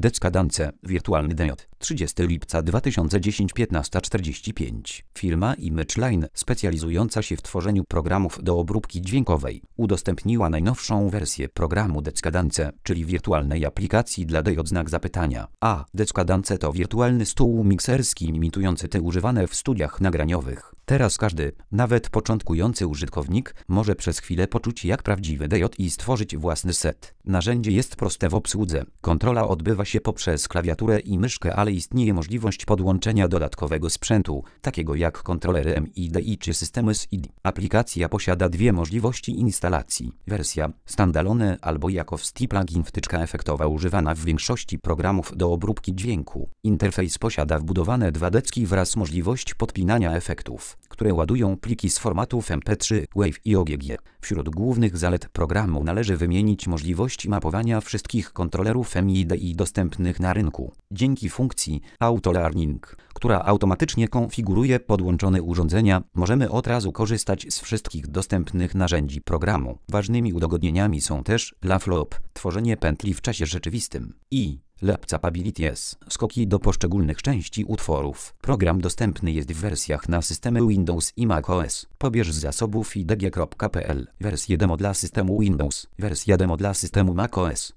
Decadence, wirtualny DJ. 30 lipca 2010 15:45. Firma ImageLine, specjalizująca się w tworzeniu programów do obróbki dźwiękowej, udostępniła najnowszą wersję programu Decadence, czyli wirtualnej aplikacji dla DJ. Decadence to wirtualny stół mikserski imitujący te używane w studiach nagraniowych. Teraz każdy, nawet początkujący użytkownik, może przez chwilę poczuć jak prawdziwy DJ i stworzyć własny set. Narzędzie jest proste w obsłudze. Kontrola odbywa się poprzez klawiaturę i myszkę, ale istnieje możliwość podłączenia dodatkowego sprzętu, takiego jak kontrolery MIDI czy systemy SID. Aplikacja posiada dwie możliwości instalacji. Wersja standalone albo jako WST plugin wtyczka efektowa używana w większości programów do obróbki dźwięku. Interfejs posiada wbudowane dwa decki wraz możliwość podpinania efektów, które ładują pliki z formatów MP3, WAV i OGG. Wśród głównych zalet programu należy wymienić możliwość mapowania wszystkich kontrolerów MIDI dostępnych na rynku. Dzięki funkcji Auto Learning, która automatycznie konfiguruje podłączone urządzenia, możemy od razu korzystać z wszystkich dostępnych narzędzi programu. Ważnymi udogodnieniami są też LaFlop, tworzenie pętli w czasie rzeczywistym i Laptopabilities, skoki do poszczególnych części utworów. Program dostępny jest w wersjach na systemy Windows i macOS. Pobierz z zasobów idg.pl. Wersję demo dla systemu Windows. Wersja demo dla systemu macOS.